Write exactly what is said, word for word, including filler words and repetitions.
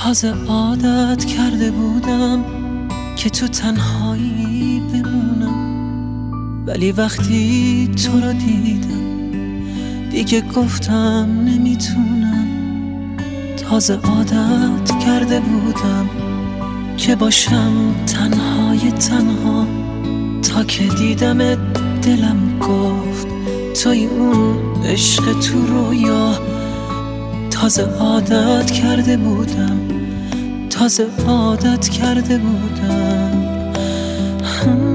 تازه عادت کرده بودم که تو تنهایی بمونم، ولی وقتی تو رو دیدم دیگه گفتم نمیتونم. تازه عادت کرده بودم که باشم تنهای تنها، تا که دیدم دلم گفت توی اون عشق تو رویا. تازه عادت کرده بودم، تازه عادت کرده بودم.